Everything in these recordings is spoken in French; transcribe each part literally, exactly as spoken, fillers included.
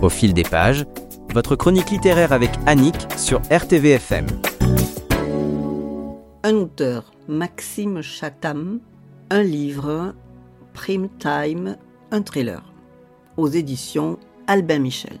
Au fil des pages, votre chronique littéraire avec Annick sur R T V F M. Un auteur, Maxime Chatham, un livre, Prime Time, un thriller, aux éditions Albin Michel.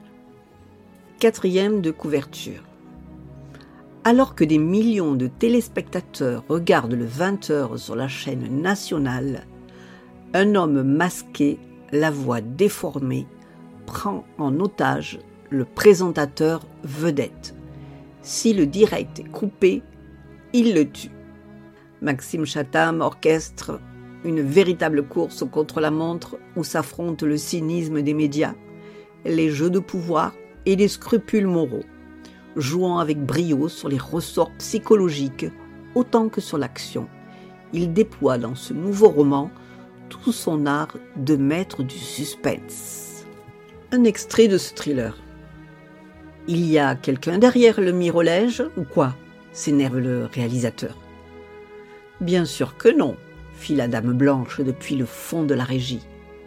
Quatrième de couverture. Alors que des millions de téléspectateurs regardent le vingt heures sur la chaîne nationale, un homme masqué, la voix déformée, prend en otage le présentateur vedette. Si le direct est coupé, il le tue. Maxime Chatham orchestre une véritable course contre la montre où s'affrontent le cynisme des médias, les jeux de pouvoir et les scrupules moraux, jouant avec brio sur les ressorts psychologiques autant que sur l'action. Il déploie dans ce nouveau roman tout son art de maître du suspense. Un extrait de ce thriller. Il y a quelqu'un derrière le mirolège ou quoi ? S'énerve le réalisateur. Bien sûr que non, fit la dame blanche depuis le fond de la régie.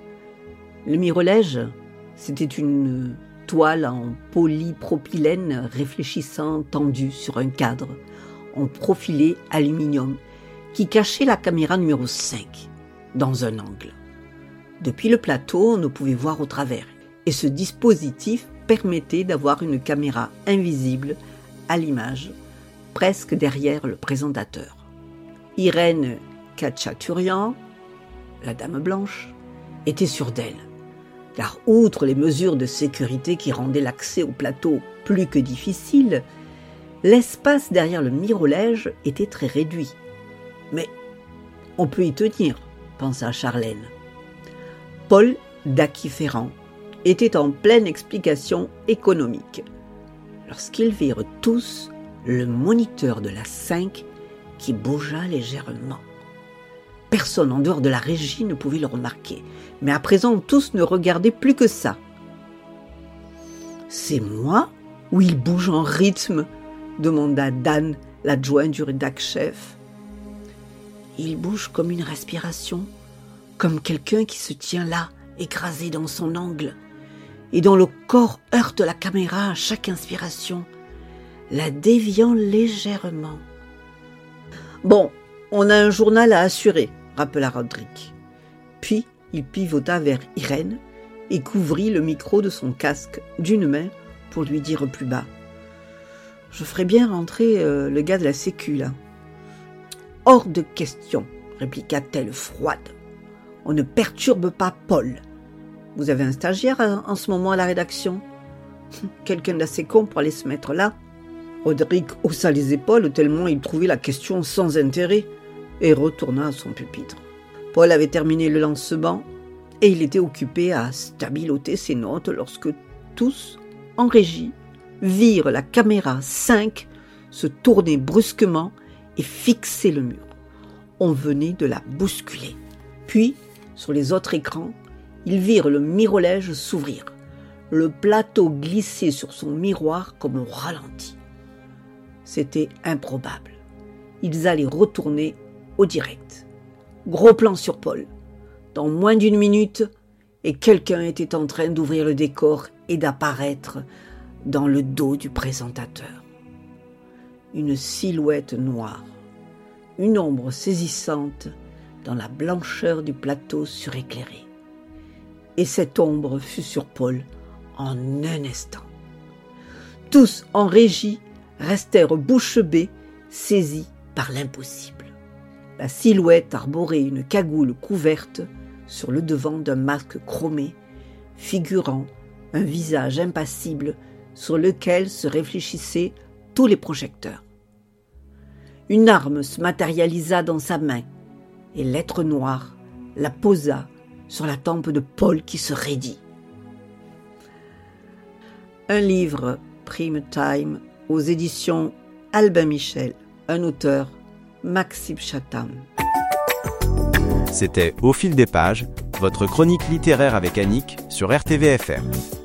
Le mirolège, c'était une toile en polypropylène réfléchissant tendue sur un cadre en profilé aluminium qui cachait la caméra numéro cinq dans un angle. Depuis le plateau, on ne pouvait voir au travers et ce dispositif permettait d'avoir une caméra invisible à l'image, presque derrière le présentateur. Irène Khachaturian, la dame blanche, était sûre d'elle. Car outre les mesures de sécurité qui rendaient l'accès au plateau plus que difficile, l'espace derrière le mirolège était très réduit. Mais on peut y tenir, pensa Charlène. Paul Daquiferrand était en pleine explication économique. Lorsqu'ils virent tous le moniteur de la cinq qui bougea légèrement. Personne en dehors de la régie ne pouvait le remarquer. Mais à présent, tous ne regardaient plus que ça. « C'est moi ou il bouge en rythme ?» demanda Dan, l'adjoint du rédac-chef. « Il bouge comme une respiration, comme quelqu'un qui se tient là, écrasé dans son angle, et dont le corps heurte la caméra à chaque inspiration, la déviant légèrement. »« Bon, on a un journal à assurer, » rappela Roderick. Puis, il pivota vers Irène et couvrit le micro de son casque d'une main pour lui dire plus bas. « Je ferais bien rentrer euh, le gars de la sécu, là. »« Hors de question, » répliqua-t-elle froide. « On ne perturbe pas Paul. Vous avez un stagiaire hein, en ce moment à la rédaction ? Quelqu'un d'assez con pour aller se mettre là ?» Roderick haussa les épaules tellement il trouvait la question sans intérêt et retourna à son pupitre. Paul avait terminé le lancement et il était occupé à stabiloter ses notes lorsque tous, en régie, virent la caméra cinq se tourner brusquement et fixer le mur. On venait de la bousculer. Puis, sur les autres écrans, ils virent le mirolège s'ouvrir, le plateau glisser sur son miroir comme au ralenti. C'était improbable. Ils allaient retourner au direct. Gros plan sur Paul. Dans moins d'une minute, et quelqu'un était en train d'ouvrir le décor et d'apparaître dans le dos du présentateur. Une silhouette noire, une ombre saisissante dans la blancheur du plateau suréclairé. Et cette ombre fut sur Paul en un instant. Tous en régie restèrent bouche bée, saisis par l'impossible. La silhouette arborait une cagoule couverte sur le devant d'un masque chromé, figurant un visage impassible sur lequel se réfléchissaient tous les projecteurs. Une arme se matérialisa dans sa main et l'être noir la posa sur la tempe de Paul qui se raidit. Un livre Prime Time aux éditions Albin Michel, un auteur Maxime Chatham. C'était Au fil des pages, votre chronique littéraire avec Annick sur R T V F M.